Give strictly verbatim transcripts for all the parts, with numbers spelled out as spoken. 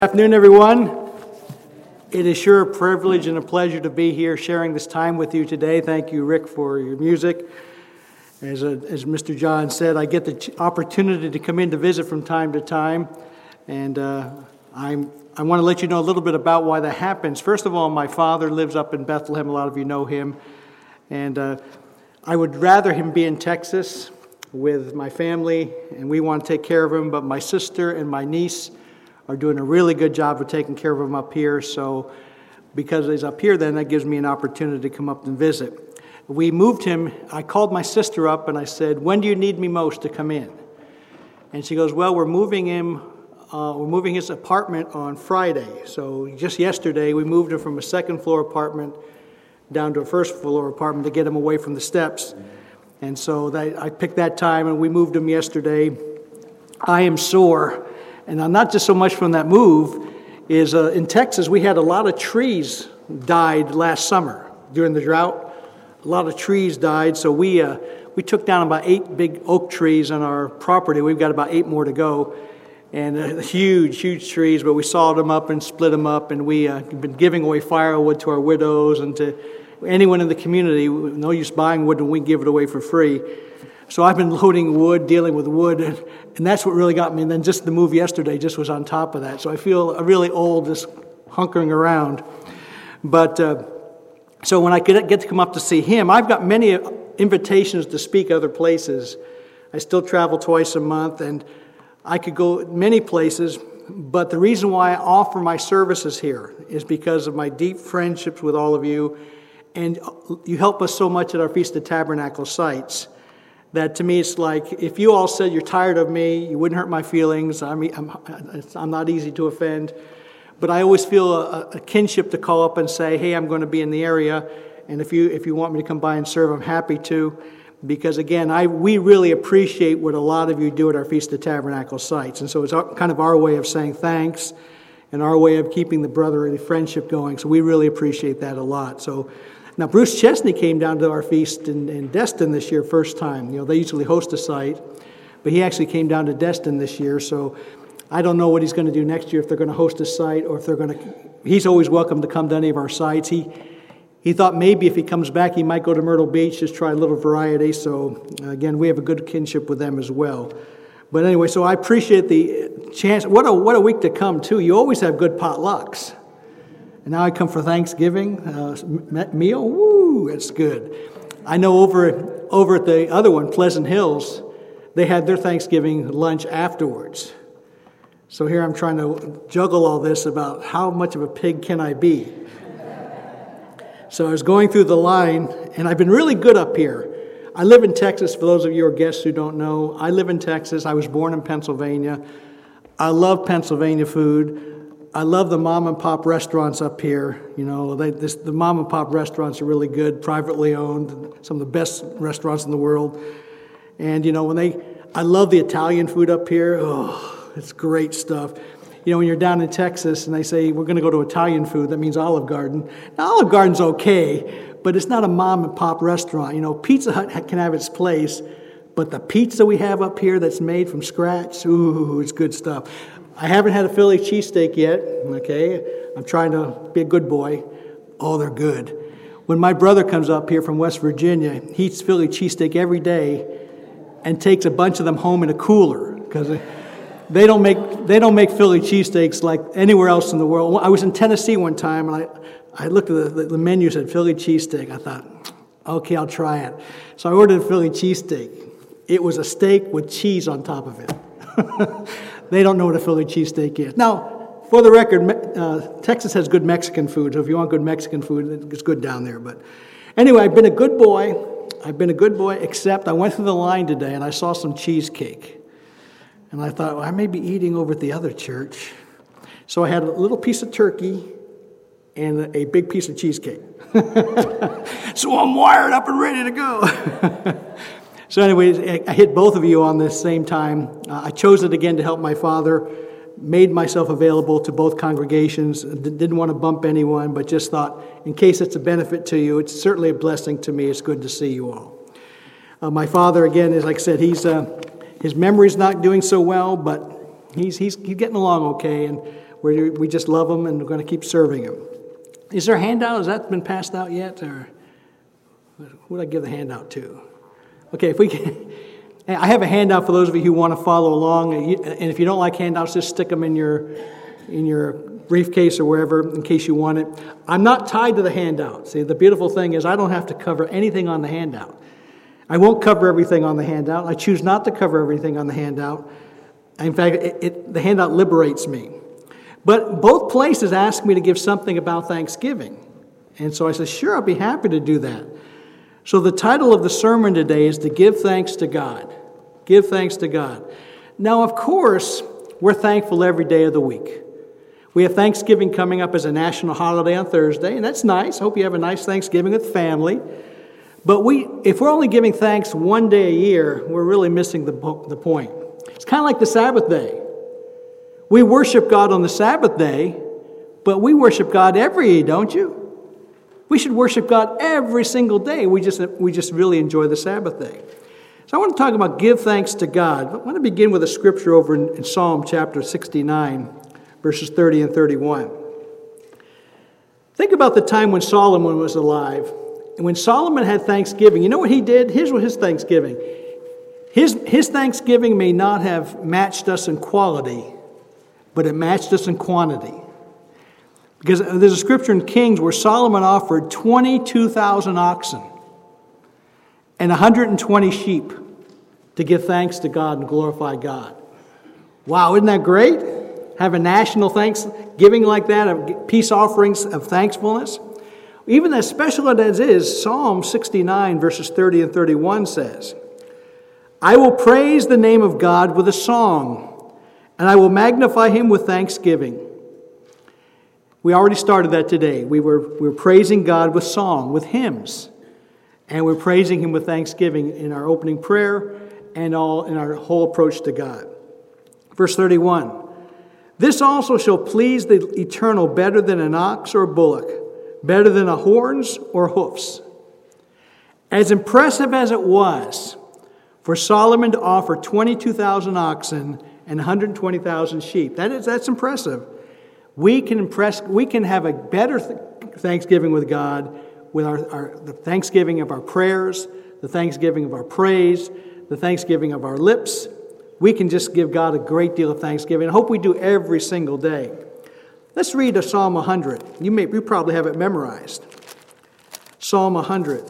Good afternoon, everyone. It is sure a privilege and a pleasure to be here sharing this time with you today. Thank you, Rick, for your music. As, a, as Mister John said, I get the ch- opportunity to come in to visit from time to time, and uh, I'm, I want to let you know a little bit about why that happens. First of all, my father lives up in Bethlehem. A lot of you know him, and uh, I would rather him be in Texas with my family, and we want to take care of him, but my sister and my niece are doing a really good job of taking care of him up here. So because he's up here, then that gives me an opportunity to come up and visit. We moved him. I called my sister up and I said, when do you need me most to come in? And she goes, well, we're moving him, uh, we're moving his apartment on Friday. So just yesterday, we moved him from a second floor apartment down to a first floor apartment to get him away from the steps. And so that, I picked that time and we moved him yesterday. I am sore. And not just so much from that move, is uh, in Texas we had a lot of trees died last summer during the drought. A lot of trees died, so we uh, we took down about eight big oak trees on our property. We've got about eight more to go, and uh, huge, huge trees. But we sawed them up and split them up, and we uh, been giving away firewood to our widows and to anyone in the community. No use buying wood, and we give it away for free. So I've been loading wood, dealing with wood, and, and that's what really got me. And then just the move yesterday just was on top of that. So I feel really old just hunkering around. But uh, so when I get, get to come up to see him, I've got many invitations to speak other places. I still travel twice a month, and I could go many places. But the reason why I offer my services here is because of my deep friendships with all of you. And you help us so much at our Feast of Tabernacle sites. That to me, it's like, if you all said you're tired of me, you wouldn't hurt my feelings. I mean, I'm, I'm not easy to offend. But I always feel a, a kinship to call up and say, hey, I'm going to be in the area. And if you if you want me to come by and serve, I'm happy to. Because again, I we really appreciate what a lot of you do at our Feast of Tabernacle sites. And so it's our, kind of our way of saying thanks and our way of keeping the brotherly friendship going. So we really appreciate that a lot. So now, Bruce Chesney came down to our feast in, in Destin this year, first time. You know, they usually host a site, but he actually came down to Destin this year. So I don't know what he's going to do next year, if they're going to host a site or if they're going to. He's always welcome to come to any of our sites. He he thought maybe if he comes back, he might go to Myrtle Beach, just try a little variety. So again, we have a good kinship with them as well. But anyway, so I appreciate the chance. What a what a week to come too. You always have good potlucks. And now I come for Thanksgiving uh, meal. Woo, it's good. I know over over at the other one, Pleasant Hills, they had their Thanksgiving lunch afterwards. So here I'm trying to juggle all this about how much of a pig can I be. So I was going through the line, and I've been really good up here. I live in Texas. For those of you who are guests who don't know, I live in Texas. I was born in Pennsylvania. I love Pennsylvania food. I love the mom and pop restaurants up here. You know, they, this, the mom and pop restaurants are really good, privately owned, some of the best restaurants in the world. And, you know, when they, I love the Italian food up here. Oh, it's great stuff. You know, when you're down in Texas and they say, we're going to go to Italian food, that means Olive Garden. Now, Olive Garden's okay, but it's not a mom and pop restaurant. You know, Pizza Hut can have its place, but the pizza we have up here that's made from scratch, ooh, it's good stuff. I haven't had a Philly cheesesteak yet, okay? I'm trying to be a good boy. Oh, they're good. When my brother comes up here from West Virginia, he eats Philly cheesesteak every day and takes a bunch of them home in a cooler because they don't make they don't make Philly cheesesteaks like anywhere else in the world. I was in Tennessee one time, and I, I looked at the, the menu, said Philly cheesesteak. I thought, okay, I'll try it. So I ordered a Philly cheesesteak. It was a steak with cheese on top of it. They don't know what a Philly cheesesteak is. Now, for the record, uh, Texas has good Mexican food, so if you want good Mexican food, it's good down there. But anyway, I've been a good boy. I've been a good boy, except I went through the line today, and I saw some cheesecake. And I thought, well, I may be eating over at the other church. So I had a little piece of turkey and a big piece of cheesecake. So I'm wired up and ready to go. So anyways, I hit both of you on this same time. Uh, I chose it again to help my father, made myself available to both congregations, didn't want to bump anyone, but just thought, in case it's a benefit to you, it's certainly a blessing to me. It's good to see you all. Uh, my father, again, is like I said, he's uh, his memory's not doing so well, but he's, he's, he's getting along okay, and we we just love them and we're going to keep serving them. Is there a handout? Has that been passed out yet? Or who would I give the handout to? Okay, if we can, I have a handout for those of you who want to follow along. And if you don't like handouts, just stick them in your in your briefcase or wherever in case you want it. I'm not tied to the handout. See, the beautiful thing is I don't have to cover anything on the handout. I won't cover everything on the handout. I choose not to cover everything on the handout. In fact, it, it, the handout liberates me. But both places asked me to give something about Thanksgiving. And so I said, sure, I'll be happy to do that. So the title of the sermon today is to give thanks to God. Give thanks to God. Now, of course, we're thankful every day of the week. We have Thanksgiving coming up as a national holiday on Thursday, and that's nice. Hope you have a nice Thanksgiving with family. But we, if we're only giving thanks one day a year, we're really missing the, the point. It's kind of like the Sabbath day. We worship God on the Sabbath day, but we worship God every day, don't you? We should worship God every single day. We just, we just really enjoy the Sabbath day. So I want to talk about give thanks to God. I want to begin with a scripture over in, in Psalm chapter sixty-nine, verses thirty and thirty-one. Think about the time when Solomon was alive. And when Solomon had Thanksgiving, you know what he did? Here's what his Thanksgiving. His, his Thanksgiving may not have matched us in quality, but it matched us in quantity. Because there's a scripture in Kings where Solomon offered twenty-two thousand oxen and one hundred twenty sheep to give thanks to God and glorify God. Wow, isn't that great? Have a national Thanksgiving like that, of peace offerings of thankfulness. Even as special as it is, Psalm sixty-nine, verses thirty and thirty-one says, I will praise the name of God with a song, and I will magnify him with thanksgiving. We already started that today. We were, we were praising God with song, with hymns. And we're praising him with thanksgiving in our opening prayer and all in our whole approach to God. Verse thirty-one. This also shall please the eternal better than an ox or a bullock, better than a horns or hoofs. As impressive as it was for Solomon to offer twenty-two thousand oxen and one hundred twenty thousand sheep, that is, that's impressive. We can impress. We can have a better th- Thanksgiving with God with our, our the thanksgiving of our prayers, the thanksgiving of our praise, the thanksgiving of our lips. We can just give God a great deal of thanksgiving. I hope we do every single day. Let's read a Psalm one hundred. You may, you probably have it memorized. Psalm one hundred.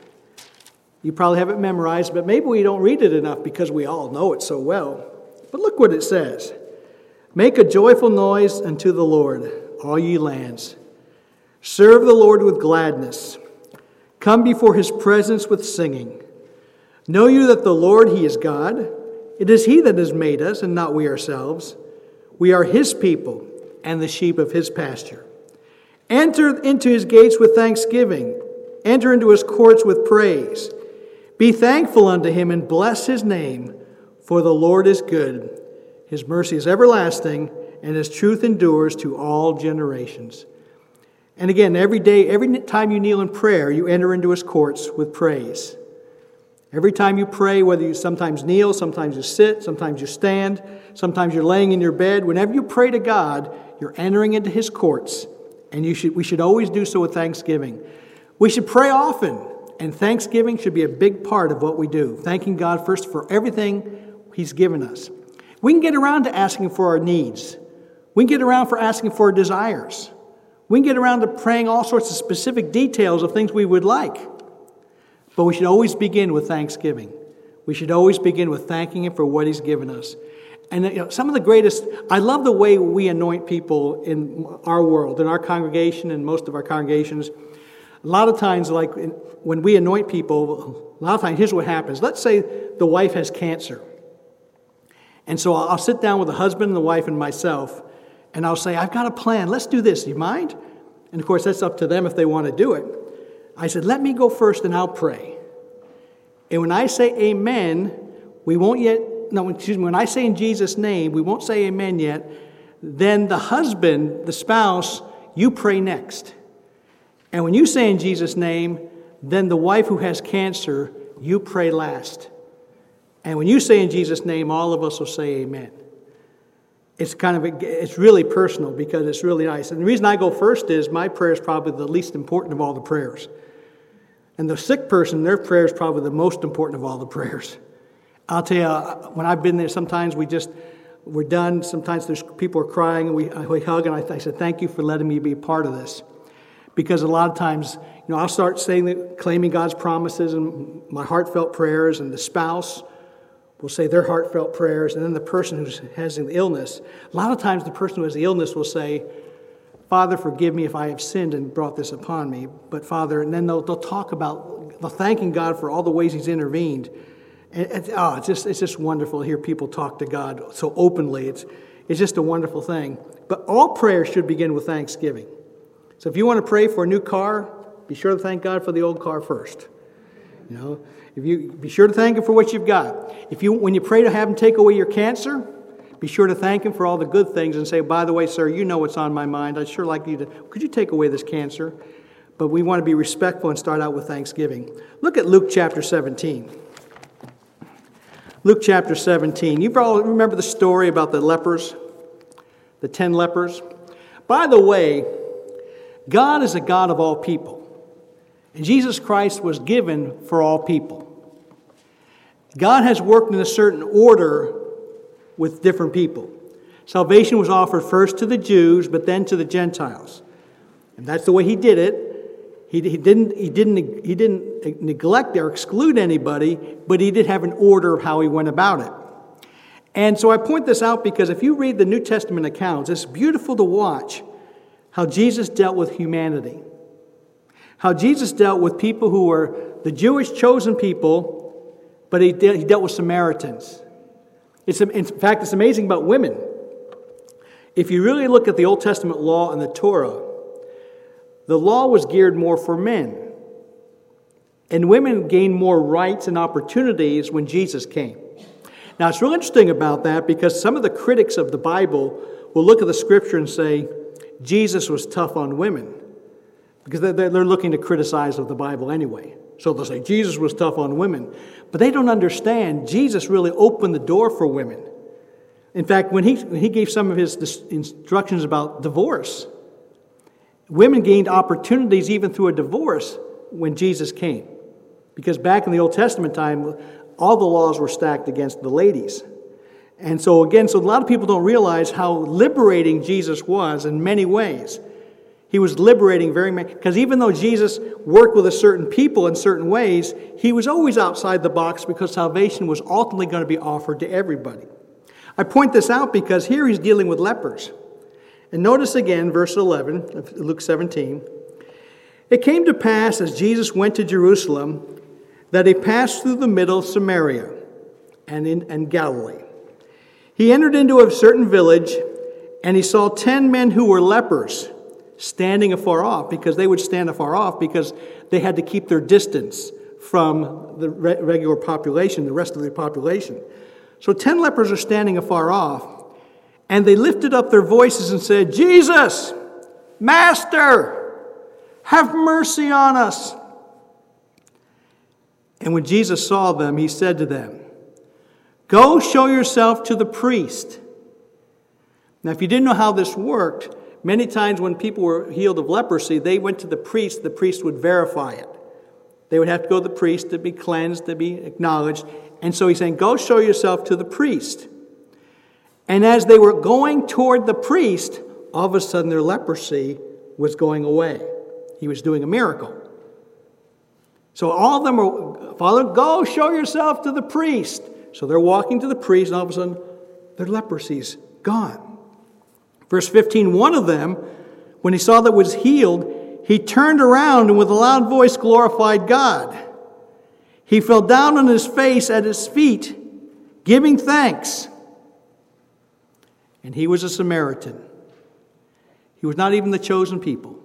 You probably have it memorized, but maybe we don't read it enough because we all know it so well. But look what it says. Make a joyful noise unto the Lord, all ye lands. Serve the Lord with gladness. Come before his presence with singing. Know you that the Lord, he is God. It is he that has made us, and not we ourselves. We are his people, and the sheep of his pasture. Enter into his gates with thanksgiving. Enter into his courts with praise. Be thankful unto him, and bless his name, for the Lord is good. His mercy is everlasting, and his truth endures to all generations. And again, every day, every time you kneel in prayer, you enter into his courts with praise. Every time you pray, whether you sometimes kneel, sometimes you sit, sometimes you stand, sometimes you're laying in your bed, whenever you pray to God, you're entering into his courts. And you should, we should always do so with thanksgiving. We should pray often, and thanksgiving should be a big part of what we do. Thanking God first for everything he's given us. We can get around to asking for our needs. We can get around for asking for our desires. We can get around to praying all sorts of specific details of things we would like. But we should always begin with thanksgiving. We should always begin with thanking him for what he's given us. And you know, some of the greatest, I love the way we anoint people in our world, in our congregation and most of our congregations. A lot of times, like when we anoint people, a lot of times, here's what happens. Let's say the wife has cancer. And so I'll sit down with the husband and the wife and myself, and I'll say, I've got a plan. Let's do this. Do you mind? And of course, that's up to them if they want to do it. I said, let me go first and I'll pray. And when I say amen, we won't yet, no, excuse me, when I say in Jesus' name, we won't say amen yet. Then the husband, the spouse, you pray next. And when you say in Jesus' name, then the wife who has cancer, you pray last. And when you say in Jesus' name, all of us will say amen. it's kind of, a, it's really personal because it's really nice. And the reason I go first is my prayer is probably the least important of all the prayers. And the sick person, their prayer is probably the most important of all the prayers. I'll tell you, when I've been there, sometimes we just, we're done. Sometimes there's people are crying, and we, we hug, and I, I said, thank you for letting me be a part of this. Because a lot of times, you know, I'll start saying that, claiming God's promises and my heartfelt prayers, and the spouse will say their heartfelt prayers, and then the person who has the illness, a lot of times the person who has the illness will say, Father, forgive me if I have sinned and brought this upon me. But Father, and then they'll, they'll talk about they'll thanking God for all the ways He's intervened. And, and oh, it's just it's just wonderful to hear people talk to God so openly. It's it's just a wonderful thing. But all prayer should begin with thanksgiving. So if you want to pray for a new car, be sure to thank God for the old car first. You know, if you be sure to thank Him for what you've got. If you when you pray to have Him take away your cancer, be sure to thank Him for all the good things and say, by the way, sir, you know what's on my mind. I'd sure like you to, could you take away this cancer? But we want to be respectful and start out with thanksgiving. Look at Luke chapter seventeen. Luke chapter seventeen. You probably remember the story about the lepers, the ten lepers. By the way, God is a God of all people. And Jesus Christ was given for all people. God has worked in a certain order with different people. Salvation was offered first to the Jews, but then to the Gentiles. And that's the way He did it. He, he didn't, he didn't, he didn't neglect or exclude anybody, but He did have an order of how He went about it. And so I point this out because if you read the New Testament accounts, it's beautiful to watch how Jesus dealt with humanity. How Jesus dealt with people who were the Jewish chosen people, but He, de- he dealt with Samaritans. It's, in fact, it's amazing about women. If you really look at the Old Testament law and the Torah, the law was geared more for men. And women gained more rights and opportunities when Jesus came. Now, it's really interesting about that because some of the critics of the Bible will look at the Scripture and say, Jesus was tough on women. Because they're, they're looking to criticize of the Bible anyway. So they'll say, Jesus was tough on women. But they don't understand, Jesus really opened the door for women. In fact, when he, when he gave some of his instructions about divorce, women gained opportunities even through a divorce when Jesus came. Because back in the Old Testament time, all the laws were stacked against the ladies. And so again, so a lot of people don't realize how liberating Jesus was in many ways. He was liberating very many, because even though Jesus worked with a certain people in certain ways, He was always outside the box because salvation was ultimately going to be offered to everybody. I point this out because here He's dealing with lepers. And notice again, verse eleven of Luke seventeen. It came to pass as Jesus went to Jerusalem that He passed through the middle of Samaria and in and Galilee. He entered into a certain village, and He saw ten men who were lepers standing afar off, because they would stand afar off because they had to keep their distance from the re- regular population, the rest of the population. So ten lepers are standing afar off, and they lifted up their voices and said, Jesus, Master, have mercy on us. And when Jesus saw them, He said to them, go show yourself to the priest. Now, if you didn't know how this worked, many times when people were healed of leprosy, they went to the priest. The priest would verify it. They would have to go to the priest to be cleansed, to be acknowledged. And so He's saying, go show yourself to the priest. And as they were going toward the priest, all of a sudden their leprosy was going away. He was doing a miracle. So all of them are, Father, go show yourself to the priest. So they're walking to the priest, and all of a sudden their leprosy's gone. Verse fifteen, one of them, when he saw that was healed, he turned around and with a loud voice glorified God. He fell down on his face at His feet, giving thanks. And he was a Samaritan. He was not even the chosen people.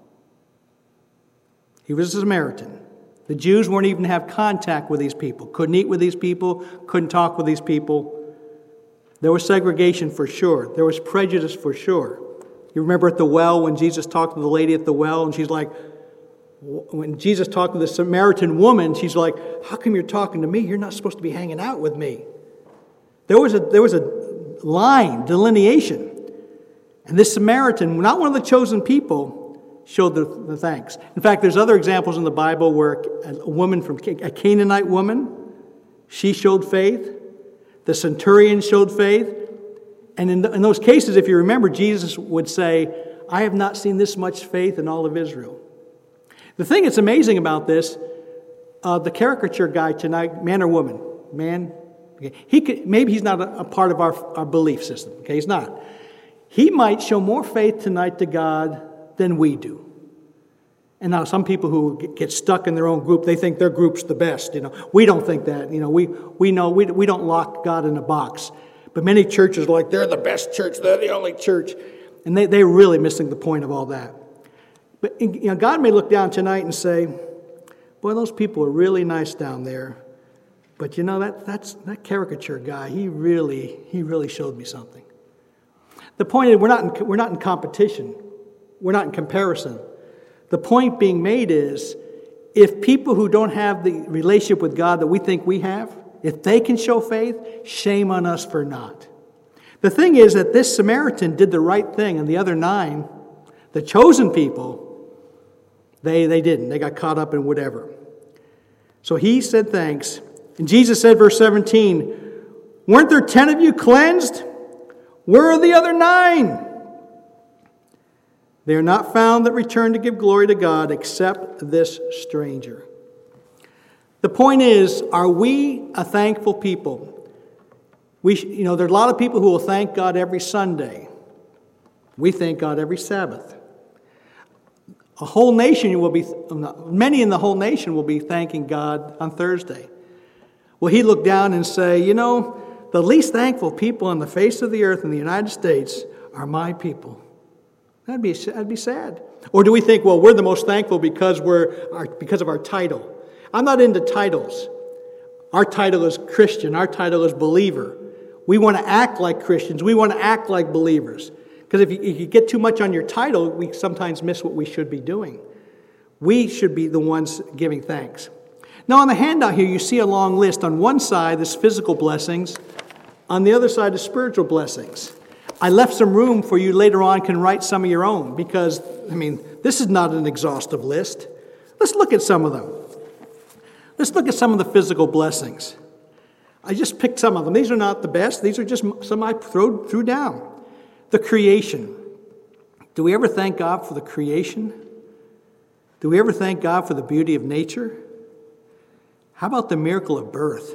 He was a Samaritan. The Jews weren't even have contact with these people. Couldn't eat with these people. Couldn't talk with these people. There was segregation for sure. There was prejudice for sure. You remember at the well when Jesus talked to the lady at the well, and she's like, when Jesus talked to the Samaritan woman, she's like, how come you're talking to me? You're not supposed to be hanging out with me. There was a there was a line, delineation. And this Samaritan, not one of the chosen people, showed the, the thanks. In fact, there's other examples in the Bible where a woman from a Canaanite woman, she showed faith. The centurion showed faith. And in, the, in those cases, if you remember, Jesus would say, I have not seen this much faith in all of Israel. The thing that's amazing about this, uh, the caricature guy tonight, man or woman, man, okay, he could, maybe he's not a, a part of our, our belief system. Okay, he's not. He might show more faith tonight to God than we do. And now some people who get stuck in their own group, they think their group's the best. You know, we don't think that. You know, we we know we we don't lock God in a box. But many churches are like, they're the best church, they're the only church. And they, they're really missing the point of all that. But you know, God may look down tonight and say, boy, those people are really nice down there. But you know, that that's that caricature guy, he really, he really showed me something. The point is, we're not in, we're not in competition. We're not in comparison. The point being made is, if people who don't have the relationship with God that we think we have, if they can show faith, shame on us for not. The thing is that this Samaritan did the right thing, and the other nine, the chosen people, they, they didn't. They got caught up in whatever. So he said thanks. And Jesus said, verse seventeen, weren't there ten of you cleansed? Where are the other nine? They are not found that return to give glory to God except this stranger. The point is, are we a thankful people? We, you know, there are a lot of people who will thank God every Sunday. We thank God every Sabbath. A whole nation will be, many in the whole nation will be thanking God on Thursday. Will he look down and say, you know, the least thankful people on the face of the earth in the United States are my people? That'd be, that'd be sad. Or do we think, well, we're the most thankful because we're our, because of our title? I'm not into titles. Our title is Christian. Our title is believer. We want to act like Christians. We want to act like believers. Because if you, if you get too much on your title, we sometimes miss what we should be doing. We should be the ones giving thanks. Now, on the handout here, you see a long list. On one side is physical blessings. On the other side is spiritual blessings. I left some room for you later on can write some of your own because, I mean, this is not an exhaustive list. Let's look at some of them. Let's look at some of the physical blessings. I just picked some of them. These are not the best. These are just some I threw, threw down. The creation. Do we ever thank God for the creation? Do we ever thank God for the beauty of nature? How about the miracle of birth?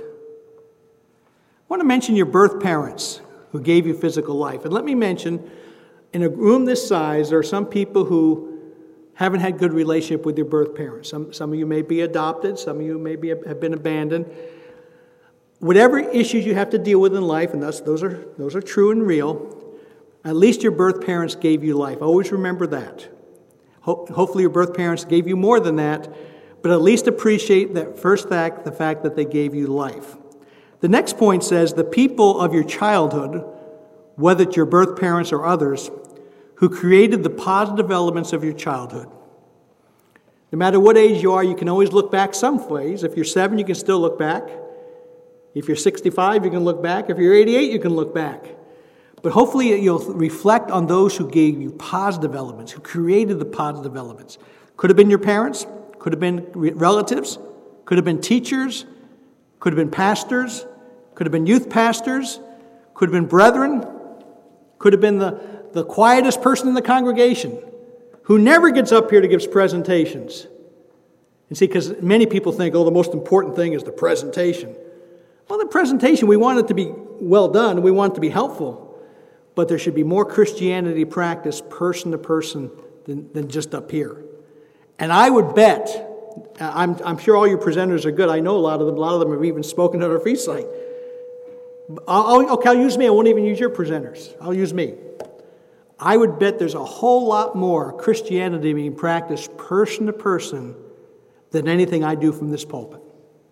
I want to mention your birth parents who gave you physical life. And let me mention, in a room this size, there are some people who haven't had good relationship with your birth parents. Some, some of you may be adopted. Some of you may be, have been abandoned. Whatever issues you have to deal with in life, and those, those, are, those are true and real, at least your birth parents gave you life. Always remember that. Ho- hopefully your birth parents gave you more than that, but at least appreciate that first fact, the fact that they gave you life. The next point says, the people of your childhood, whether it's your birth parents or others, who created the positive elements of your childhood. No matter what age you are, you can always look back some ways. If you're seven, you can still look back. If you're sixty-five, you can look back. If you're eighty-eight, you can look back. But hopefully you'll reflect on those who gave you positive elements, who created the positive elements. Could have been your parents, could have been relatives, could have been teachers, could have been pastors, could have been youth pastors, could have been brethren, could have been the, the quietest person in the congregation who never gets up here to give presentations. And see, because many people think, oh, the most important thing is the presentation. Well, the presentation, we want it to be well done, we want it to be helpful, but there should be more Christianity practice person to person than, than just up here. And I would bet, I'm, I'm sure all your presenters are good. I know a lot of them. A lot of them have even spoken at our feast site. I'll, I'll, okay, I'll use me. I won't even use your presenters. I'll use me. I would bet there's a whole lot more Christianity being practiced person to person than anything I do from this pulpit.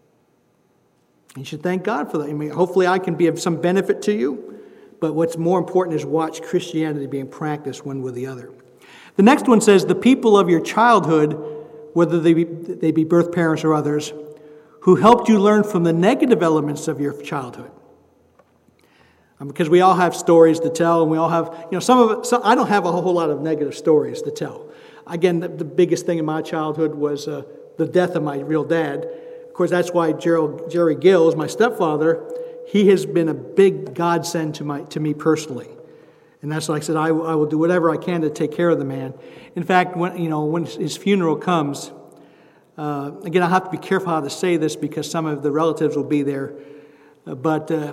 You should thank God for that. I mean, hopefully I can be of some benefit to you, but what's more important is watch Christianity being practiced one with the other. The next one says, the people of your childhood, whether they be, they be birth parents or others, who helped you learn from the negative elements of your childhood. Um, because we all have stories to tell, and we all have, you know, some of it, some, I don't have a whole lot of negative stories to tell. Again, the, the biggest thing in my childhood was uh, the death of my real dad. Of course, that's why Gerald, Jerry Gills, my stepfather, he has been a big godsend to my to me personally. And that's why I said, I, I will do whatever I can to take care of the man. In fact, when you know when his funeral comes, uh, again, I have to be careful how to say this because some of the relatives will be there. Uh, but uh,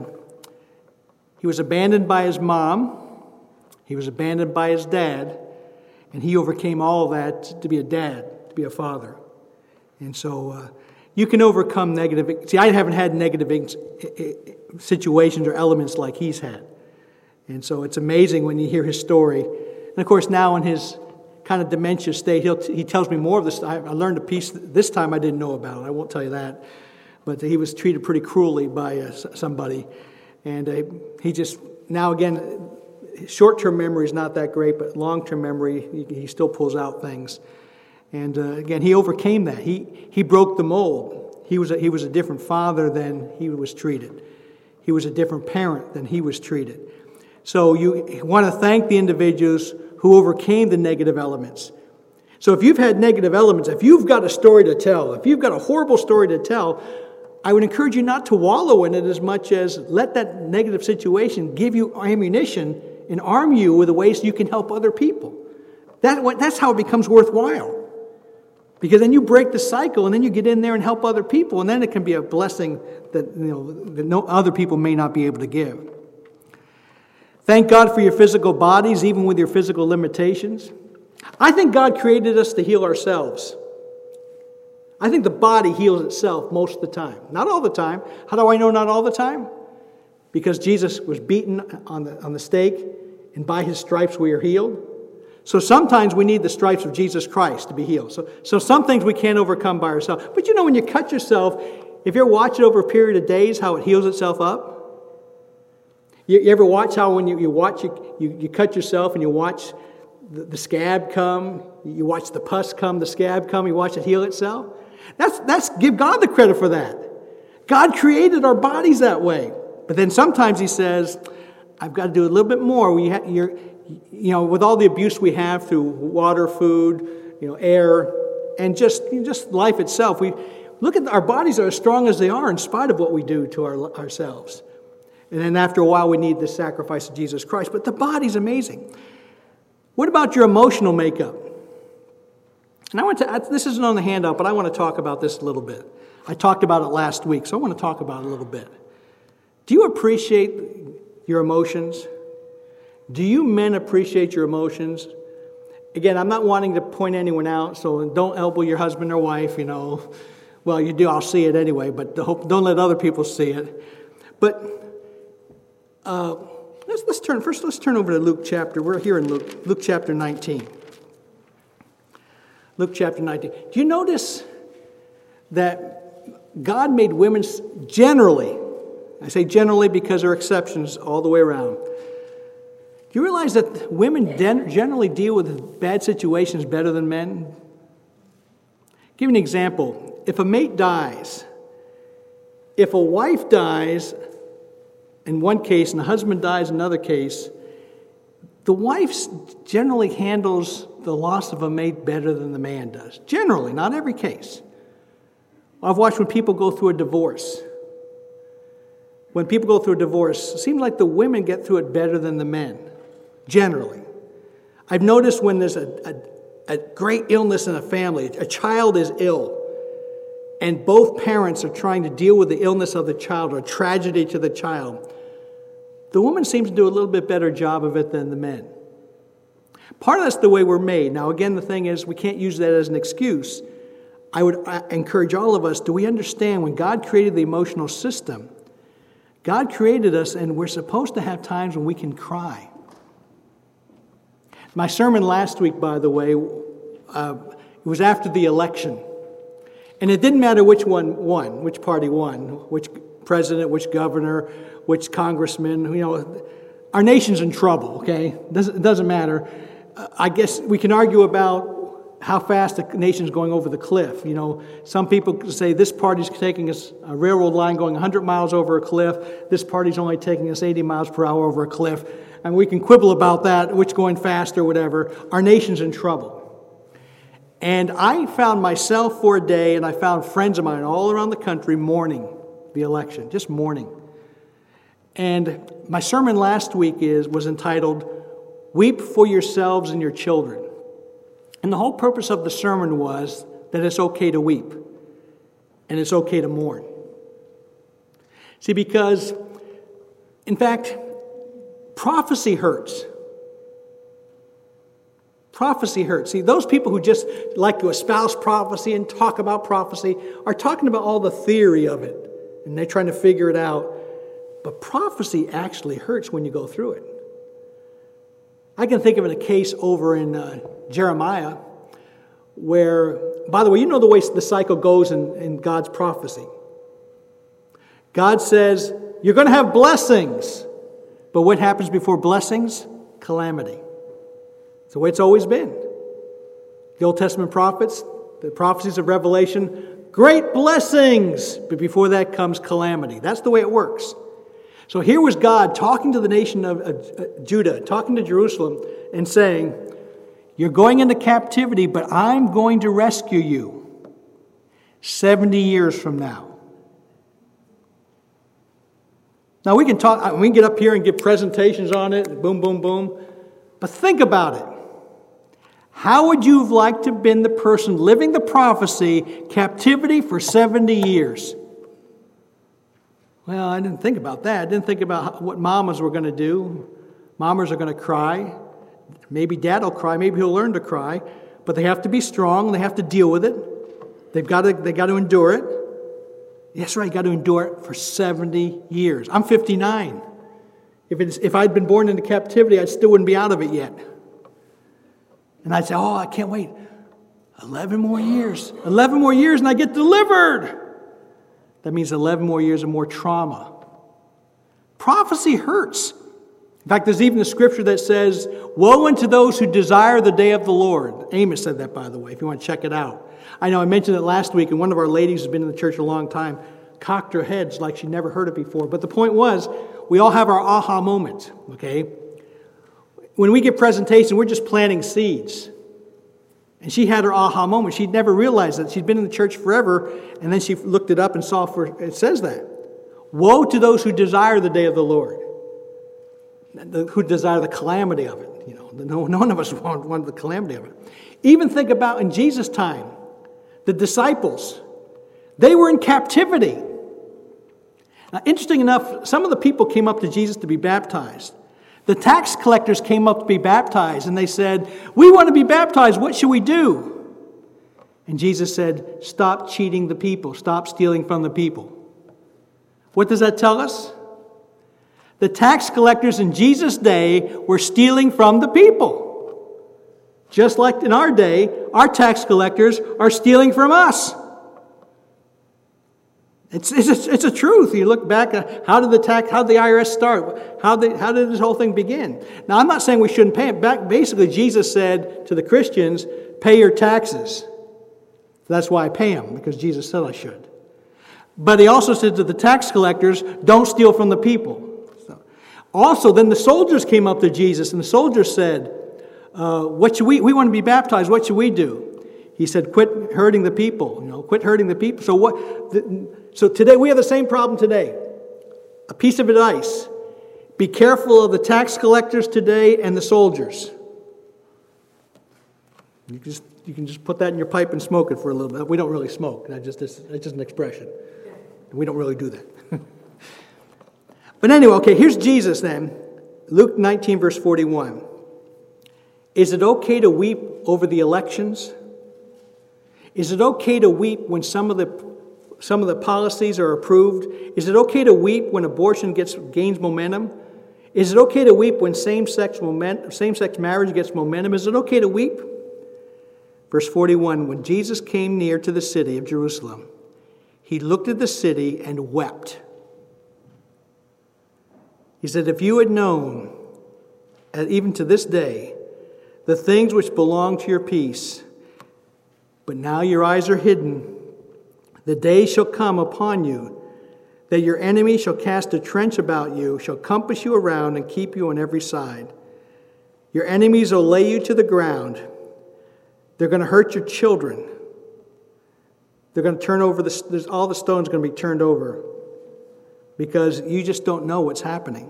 he was abandoned by his mom. He was abandoned by his dad. And he overcame all of that to be a dad, to be a father. And so uh, you can overcome negative. See, I haven't had negative situations or elements like he's had. And so it's amazing when you hear his story. And of course, now in his kind of dementia state, he'll, he tells me more of this. I, I learned a piece this time I didn't know about. I won't tell you that. But he was treated pretty cruelly by uh, somebody. And uh, he just, now again, short-term memory is not that great, but long-term memory, he, he still pulls out things. And uh, again, he overcame that. He he broke the mold. He was a, he was a different father than he was treated. He was a different parent than he was treated. So you want to thank the individuals who overcame the negative elements. So if you've had negative elements, if you've got a story to tell, if you've got a horrible story to tell, I would encourage you not to wallow in it as much as let that negative situation give you ammunition and arm you with the ways you can help other people. That, that's how it becomes worthwhile. Because then you break the cycle and then you get in there and help other people, and then it can be a blessing that, you know, that no other people may not be able to give. Thank God for your physical bodies, even with your physical limitations. I think God created us to heal ourselves. I think the body heals itself most of the time. Not all the time. How do I know not all the time? Because Jesus was beaten on the, on the stake, and by his stripes we are healed. So sometimes we need the stripes of Jesus Christ to be healed. So, so some things we can't overcome by ourselves. But you know, when you cut yourself, if you're watching over a period of days how it heals itself up, you, you ever watch how when you, you watch, you, you, you cut yourself and you watch the, the scab come, you watch the pus come, the scab come, you watch it heal itself? That's, that's give God the credit for that. God created our bodies that way. But then sometimes he says, I've got to do a little bit more. We ha- you're, you know, with all the abuse we have through water, food, you know, air, and just you know, just life itself, we look at our bodies are as strong as they are in spite of what we do to our, ourselves. And then after a while, we need the sacrifice of Jesus Christ. But the body's amazing. What about your emotional makeup? And I want to. This isn't on the handout, but I want to talk about this a little bit. I talked about it last week, so I want to talk about it a little bit. Do you appreciate your emotions? Do you men appreciate your emotions? Again, I'm not wanting to point anyone out, so don't elbow your husband or wife, you know. Well, you do, I'll see it anyway, but don't let other people see it. But uh, let's, let's turn, first let's turn over to Luke chapter, we're here in Luke, Luke chapter nineteen. Luke chapter nineteen. Do you notice that God made women generally, I say generally because there are exceptions all the way around. Do you realize that women generally deal with bad situations better than men? Give you an example. If a mate dies, if a wife dies in one case and the husband dies in another case, the wife generally handles the loss of a mate better than the man does. Generally, not every case. I've watched when people go through a divorce. When people go through a divorce, it seems like the women get through it better than the men, generally. I've noticed when there's a, a, a great illness in a family, a child is ill, and both parents are trying to deal with the illness of the child or a tragedy to the child, the woman seems to do a little bit better job of it than the men. Part of that's the way we're made. Now, again, the thing is, we can't use that as an excuse. I would encourage all of us, do we understand when God created the emotional system, God created us and we're supposed to have times when we can cry. My sermon last week, by the way, uh, it was after the election. And it didn't matter which one won, which party won, which president, which governor, which congressman. You know, our nation's in trouble, okay? Doesn't, it doesn't matter. Uh, I guess we can argue about how fast the nation's going over the cliff. You know, some people say this party's taking us a railroad line going one hundred miles over a cliff. This party's only taking us eighty miles per hour over a cliff. And we can quibble about that, which going fast or whatever. Our nation's in trouble. And I found myself for a day, and I found friends of mine all around the country mourning the election, just mourning. And my sermon last week is was entitled, "Weep for yourselves and your children." And the whole purpose of the sermon was that it's okay to weep and it's okay to mourn. See, because, in fact, prophecy hurts. Prophecy hurts. See, those people who just like to espouse prophecy and talk about prophecy are talking about all the theory of it, and they're trying to figure it out. But prophecy actually hurts when you go through it. I can think of a case over in uh, Jeremiah where, by the way, you know the way the cycle goes in, in God's prophecy. God says, you're going to have blessings. But what happens before blessings? Calamity. It's the way it's always been. The Old Testament prophets, the prophecies of Revelation, great blessings. But before that comes calamity. That's the way it works. So here was God talking to the nation of uh, Judah, talking to Jerusalem, and saying, you're going into captivity, but I'm going to rescue you seventy years from now. Now we can talk, we can get up here and give presentations on it, boom, boom, boom. But think about it. How would you have liked to have been the person living the prophecy, captivity for seventy years? Well, I didn't think about that. I didn't think about what mamas were going to do. Mamas are going to cry. Maybe dad will cry. Maybe he'll learn to cry. But they have to be strong. They have to deal with it. They've got to, they've got to endure it. That's right, got to endure it for seventy years. I'm fifty-nine. If, it's, if I'd been born into captivity, I still wouldn't be out of it yet. And I'd say, oh, I can't wait. eleven more years. eleven more years and I get delivered. That means eleven more years of more trauma. Prophecy hurts. In fact, there's even a scripture that says, woe unto those who desire the day of the Lord. Amos said that, by the way, if you want to check it out. I know I mentioned it last week, and one of our ladies who's been in the church a long time cocked her heads like she never heard it before. But the point was, we all have our aha moment, okay? When we get presentation, we're just planting seeds. And she had her aha moment. She'd never realized that. She'd been in the church forever, and then she looked it up and saw for it says that. Woe to those who desire the day of the Lord, who desire the calamity of it. You know, no, none of us want, want the calamity of it. Even think about in Jesus' time, the disciples, they were in captivity. Now, interesting enough, some of the people came up to Jesus to be baptized. The tax collectors came up to be baptized, and they said, we want to be baptized. What should we do? And Jesus said, stop cheating the people. Stop stealing from the people. What does that tell us? The tax collectors in Jesus' day were stealing from the people. Just like in our day, our tax collectors are stealing from us. It's, it's, a, it's a truth. You look back at how did the tax, how did the I R S start? How did, how did this whole thing begin? Now, I'm not saying we shouldn't pay it back. Basically, Jesus said to the Christians, pay your taxes. That's why I pay them, because Jesus said I should. But he also said to the tax collectors, don't steal from the people. So, also, then the soldiers came up to Jesus, and the soldiers said, uh, what should we, we want to be baptized, what should we do? He said, quit hurting the people, you know, quit hurting the people. So what? The, so today, we have the same problem today. A piece of advice. Be careful of the tax collectors today and the soldiers. You can just, you can just put that in your pipe and smoke it for a little bit. We don't really smoke. That's just, that's just an expression. We don't really do that. But anyway, okay, here's Jesus then. Luke nineteen, verse forty-one. Is it okay to weep over the elections? Is it okay to weep when some of the some of the policies are approved? Is it okay to weep when abortion gets gains momentum? Is it okay to weep when same-sex moment, same-sex marriage gets momentum? Is it okay to weep? Verse forty-one, when Jesus came near to the city of Jerusalem, he looked at the city and wept. He said, if you had known, even to this day, the things which belong to your peace, But now your eyes are hidden. The day shall come upon you that your enemy shall cast a trench about you, shall compass you around and keep you on every side. Your enemies will lay you to the ground. They're going to hurt your children. They're going to turn over, the, all the stones are going to be turned over because you just don't know what's happening.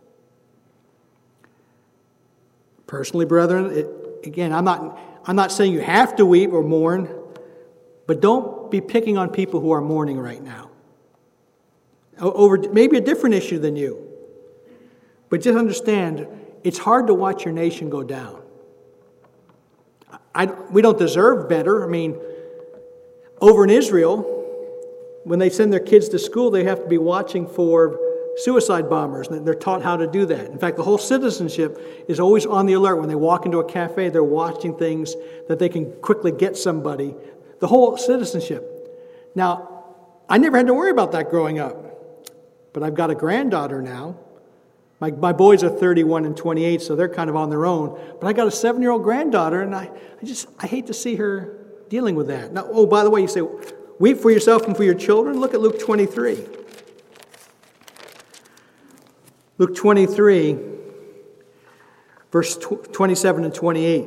Personally, brethren, it, again, I'm not, I'm not saying you have to weep or mourn, but don't be picking on people who are mourning right now over maybe a different issue than you. But just understand, it's hard to watch your nation go down. I, we don't deserve better. I mean, over in Israel, when they send their kids to school, they have to be watching for suicide bombers. They're taught how to do that. In fact, the whole citizenship is always on the alert. When they walk into a cafe, they're watching things that they can quickly get somebody. The whole citizenship. Now, I never had to worry about that growing up. But I've got a granddaughter now. My, my boys are thirty-one and twenty-eight, so they're kind of on their own. But I got a seven-year-old granddaughter, and I, I just I hate to see her dealing with that. Now, oh, by the way, you say, weep for yourself and for your children. Look at Luke twenty-three. Luke twenty-three, verse twenty-seven and twenty-eight.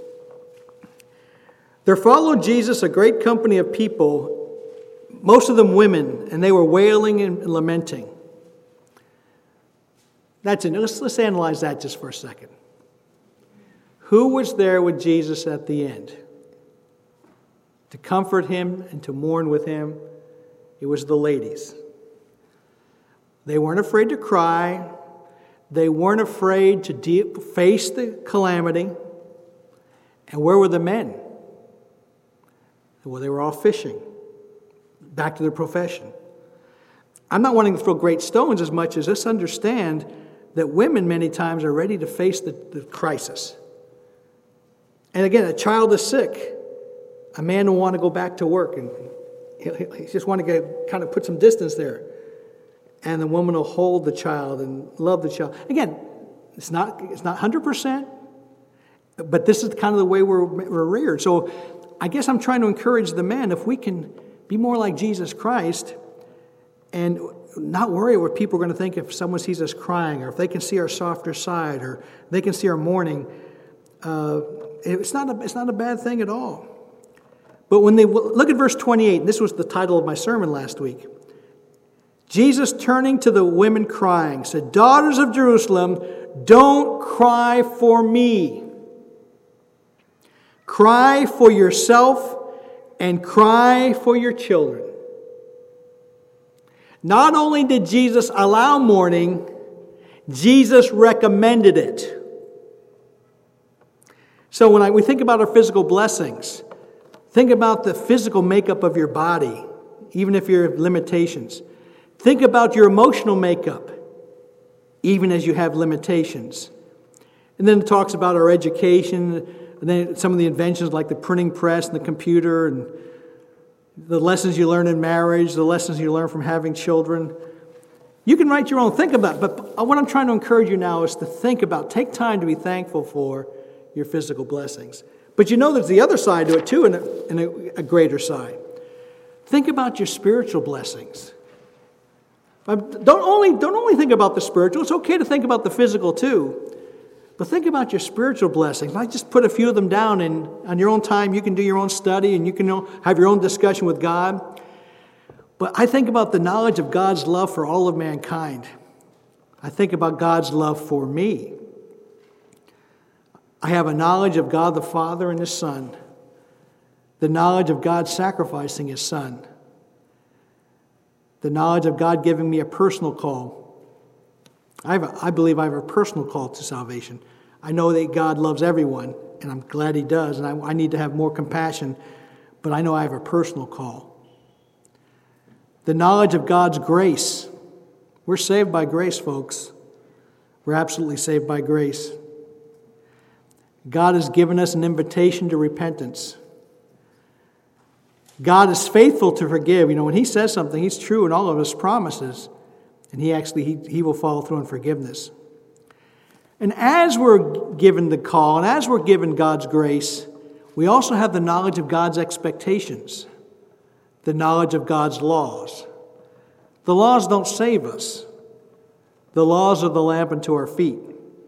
There followed Jesus a great company of people, most of them women, and they were wailing and lamenting. That's it. Let's, let's analyze that just for a second. Who was there with Jesus at the end? To comfort him and to mourn with him, it was the ladies. They weren't afraid to cry. They weren't afraid to de- face the calamity. And where were the men? Well, they were all fishing. Back to their profession. I'm not wanting to throw great stones as much as just understand that women many times are ready to face the, the crisis. And again, a child is sick. A man will want to go back to work and he just want to get, kind of put some distance there. And the woman will hold the child and love the child. Again, it's not it's not one hundred percent, but this is kind of the way we're, we're reared. So I guess I'm trying to encourage the men, if we can be more like Jesus Christ and not worry what people are going to think if someone sees us crying, or if they can see our softer side, or they can see our mourning. Uh, it's not a, it's not a bad thing at all. But when they look at verse twenty-eight, and this was the title of my sermon last week. Jesus, turning to the women crying, said, "Daughters of Jerusalem, don't cry for me. Cry for yourself and cry for your children." Not only did Jesus allow mourning, Jesus recommended it. So when I, we think about our physical blessings, think about the physical makeup of your body, even if you have limitations. Think about your emotional makeup, even as you have limitations. And then it talks about our education, and then some of the inventions like the printing press and the computer, and the lessons you learn in marriage, the lessons you learn from having children. You can write your own, think about it. But what I'm trying to encourage you now is to think about, take time to be thankful for your physical blessings. But you know there's the other side to it too, and a, and a, a greater side. Think about your spiritual blessings. Don't only, don't only think about the spiritual. It's okay to think about the physical too. But think about your spiritual blessings. I just put a few of them down, and on your own time, you can do your own study and you can have your own discussion with God. But I think about the knowledge of God's love for all of mankind. I think about God's love for me. I have a knowledge of God the Father and His Son. The knowledge of God sacrificing His Son. The knowledge of God giving me a personal call. I, have a, I believe I have a personal call to salvation. I know that God loves everyone, and I'm glad He does, and I, I need to have more compassion, but I know I have a personal call. The knowledge of God's grace. We're saved by grace, folks. We're absolutely saved by grace. God has given us an invitation to repentance. God is faithful to forgive. You know, when He says something, He's true in all of His promises. And he actually, he, he will follow through in forgiveness. And as we're given the call, and as we're given God's grace, We also have the knowledge of God's expectations, the knowledge of God's laws. The laws don't save us. The laws are the lamp unto our feet.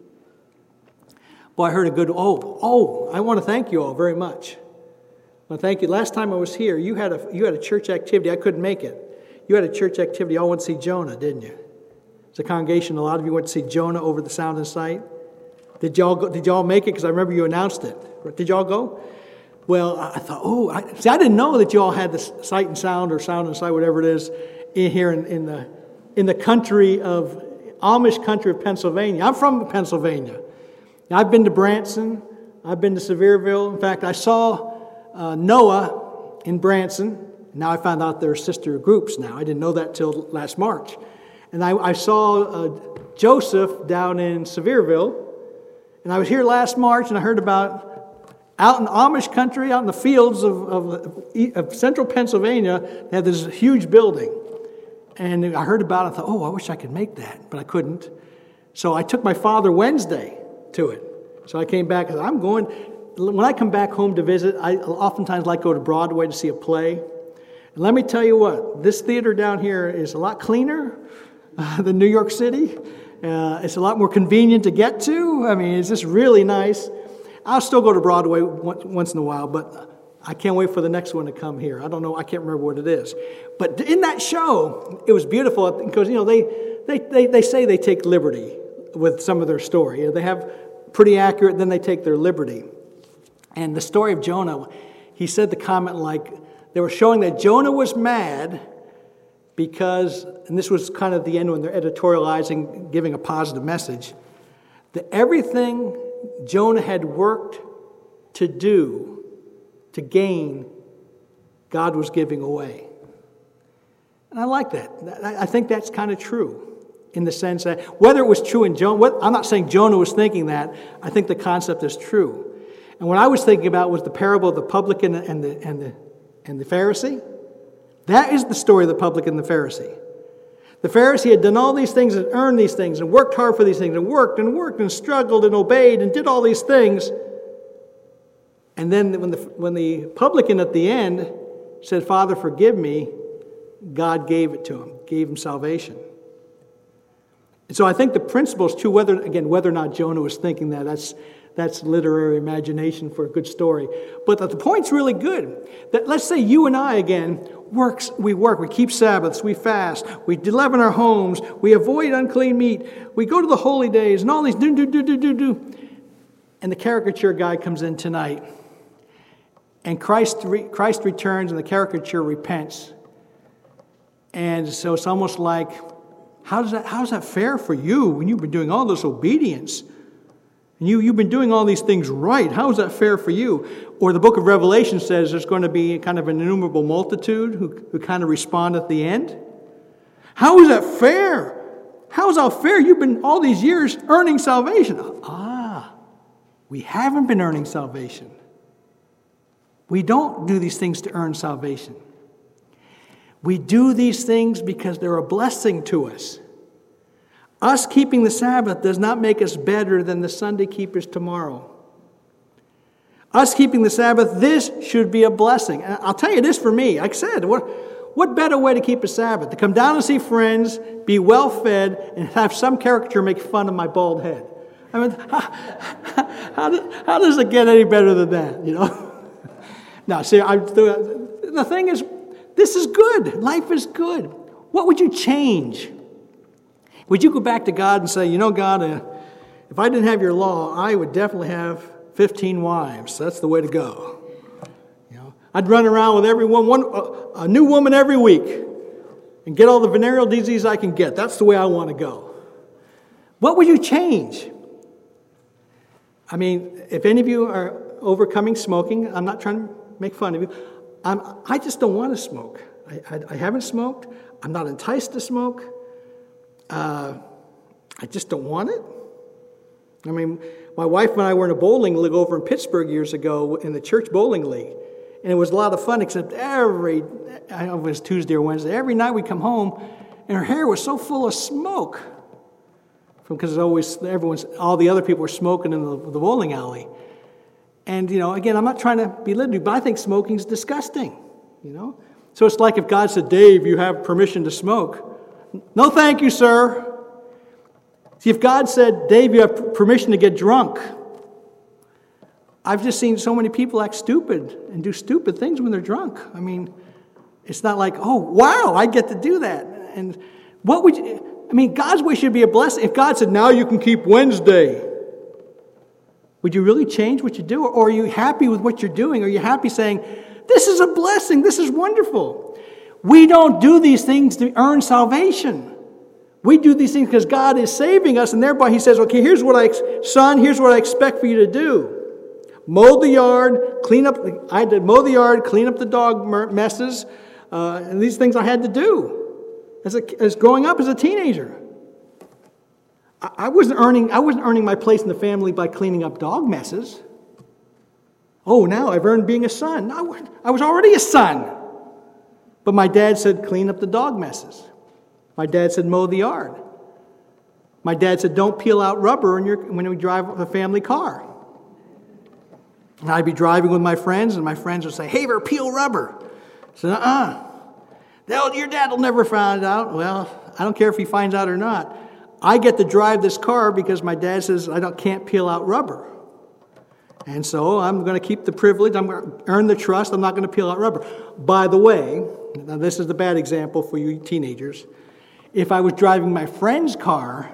Boy, I heard a good, oh, oh, I want to thank you all very much. Well, thank you. Last time I was here, you had a you had a church activity. I couldn't make it. You had a church activity. You all went to see Jonah, didn't you? As a congregation, a lot of you went to see Jonah over the Sound and Sight. Did y'all go, did y'all make it? Because I remember you announced it. Did y'all go? Well, I thought, oh, I, see, I didn't know that you all had the Sight and Sound or Sound and Sight, whatever it is, in here in, in the in the country of Amish country of Pennsylvania. I'm from Pennsylvania. I've been to Branson. I've been to Sevierville. In fact, I saw uh, Noah in Branson. Now I found out they're sister groups now. I didn't know that till last March. And I, I saw uh, Joseph down in Sevierville. And I was here last March, and I heard about out in Amish country, out in the fields of, of, of central Pennsylvania, they had this huge building. And I heard about it. I thought, oh, I wish I could make that, but I couldn't. So I took my father Wednesday to it. So I came back and said, I'm going. When I come back home to visit, I oftentimes like to go to Broadway to see a play. And let me tell you what, this theater down here is a lot cleaner uh, than New York City. Uh, it's a lot more convenient to get to. I mean, it's just really nice. I'll still go to Broadway once in a while, but I can't wait for the next one to come here. I don't know. I can't remember what it is. But in that show, it was beautiful because, you know, they, they, they, they say they take liberty with some of their story. You know, they have pretty accurate, then they take their liberty. And the story of Jonah, he said the comment like, they were showing that Jonah was mad because, and this was kind of the end when they're editorializing, giving a positive message, that everything Jonah had worked to do, to gain, God was giving away. And I like that. I think that's kind of true in the sense that whether it was true in Jonah, I'm not saying Jonah was thinking that. I think the concept is true. And what I was thinking about was the parable of the publican and the, and the, and the Pharisee. That is the story of the publican and the Pharisee. The Pharisee had done all these things and earned these things and worked hard for these things and worked and worked and struggled and obeyed and did all these things. And then when the, when the publican at the end said, Father, forgive me, God gave it to him, gave him salvation. And so I think the principle is true, whether, again, whether or not Jonah was thinking that, that's, that's literary imagination for a good story. But the point's really good. That let's say you and I, again, works, we work, we keep Sabbaths, we fast, we leaven our homes, we avoid unclean meat, we go to the holy days, and all these do, do, do, do, do, do. And the caricature guy comes in tonight, and Christ, re, Christ returns, and the caricature repents. And so it's almost like, how does that, how is that fair for you when you've been doing all this obedience? And you, you've been doing all these things right. How is that fair for you? Or the book of Revelation says there's going to be kind of an innumerable multitude who, who kind of respond at the end. How is that fair? How is that fair? You've been all these years earning salvation. Ah, we haven't been earning salvation. We don't do these things to earn salvation. We do these things because they're a blessing to us. Us keeping the Sabbath does not make us better than the Sunday keepers tomorrow. Us keeping the Sabbath, this should be a blessing. And I'll tell you this for me. Like I said, what, what better way to keep a Sabbath? To come down and see friends, be well fed, and have some caricature make fun of my bald head. I mean, how, how, do, how does it get any better than that, you know? Now, see, I, the, the thing is, this is good. Life is good. What would you change? Would you go back to God and say, you know, God, uh, if I didn't have your law, I would definitely have fifteen wives. That's the way to go. You know, I'd run around with everyone, one, uh, a new woman every week and get all the venereal disease I can get. That's the way I want to go. What would you change? I mean, if any of you are overcoming smoking, I'm not trying to make fun of you. I'm, I just don't want to smoke. I, I, I haven't smoked. I'm not enticed to smoke. Uh, I just don't want it. I mean, my wife and I were in a bowling league over in Pittsburgh years ago in the church bowling league. And it was a lot of fun, except every, I don't know if it was Tuesday or Wednesday, every night we'd come home, and her hair was so full of smoke. Because always, everyone's, all the other people were smoking in the, the bowling alley. And, you know, again, I'm not trying to belittle you, but I think smoking's disgusting, you know. So it's like if God said, Dave, you have permission to smoke. No, thank you, sir. See, if God said, Dave, you have permission to get drunk. I've just seen so many people act stupid and do stupid things when they're drunk. I mean, it's not like, oh, wow, I get to do that. And what would you, I mean, God's way should be a blessing. If God said, now you can keep Wednesday, would you really change what you do? Or are you happy with what you're doing? Are you happy saying, this is a blessing, this is wonderful? We don't do these things to earn salvation. We do these things because God is saving us, and thereby He says, okay, here's what I, son, here's what I expect for you to do. Mow the yard, clean up, I had to mow the yard, clean up the dog messes, uh, and these things I had to do as, a, as growing up as a teenager. I, I wasn't earning, I wasn't earning my place in the family by cleaning up dog messes. Oh, now I've earned being a son. No, I was already a son. But my dad said, clean up the dog messes. My dad said, mow the yard. My dad said, don't peel out rubber when, you're, when we drive the family car. And I'd be driving with my friends, and my friends would say, hey, we're peel rubber. I said, uh-uh. Your dad will never find out. Well, I don't care if he finds out or not. I get to drive this car because my dad says I don't, can't peel out rubber. And so I'm going to keep the privilege. I'm going to earn the trust. I'm not going to peel out rubber. By the way, now this is the bad example for you teenagers. If I was driving my friend's car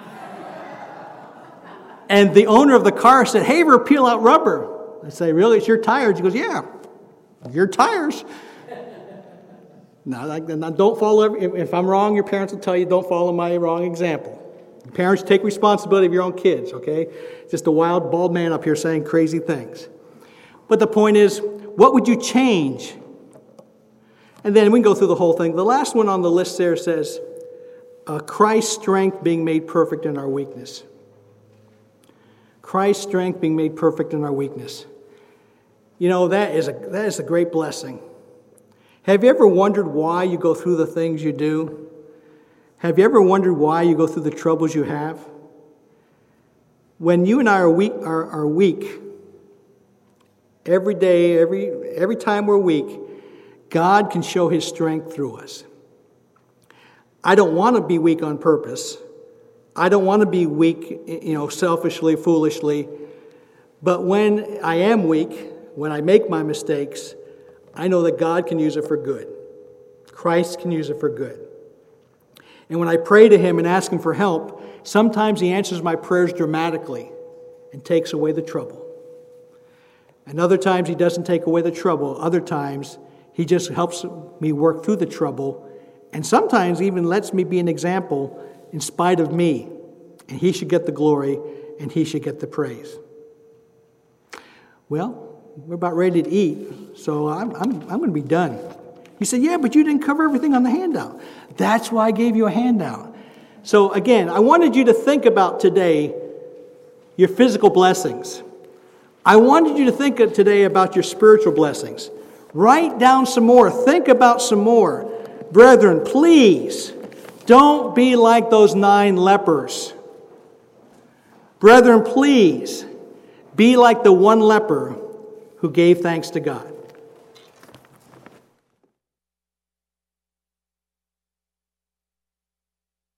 and the owner of the car said, hey, we're peel out rubber. I say, really, it's your tires? He goes, yeah, your tires. Now, like, now don't follow, every, if I'm wrong, your parents will tell you, don't follow my wrong example. Parents, take responsibility of your own kids, okay? Just a wild, bald man up here saying crazy things. But the point is, what would you change? And then we can go through the whole thing. The last one on the list there says, uh, Christ's strength being made perfect in our weakness. Christ's strength being made perfect in our weakness. You know, that is a that is a great blessing. Have you ever wondered why you go through the things you do? Have you ever wondered why you go through the troubles you have? When you and I are weak, are, are weak, every day, every every time we're weak, God can show His strength through us. I don't want to be weak on purpose. I don't want to be weak, you know, selfishly, foolishly. But when I am weak, when I make my mistakes, I know that God can use it for good. Christ can use it for good. And when I pray to Him and ask Him for help, sometimes He answers my prayers dramatically and takes away the trouble. And other times He doesn't take away the trouble. Other times He just helps me work through the trouble, and sometimes even lets me be an example in spite of me. And He should get the glory, and He should get the praise. Well, we're about ready to eat, so I'm, I'm, I'm going to be done. He said, yeah, but you didn't cover everything on the handout. That's why I gave you a handout. So again, I wanted you to think about today your physical blessings. I wanted you to think today about your spiritual blessings. Write down some more. Think about some more. Brethren, please, don't be like those nine lepers. Brethren, please, be like the one leper who gave thanks to God.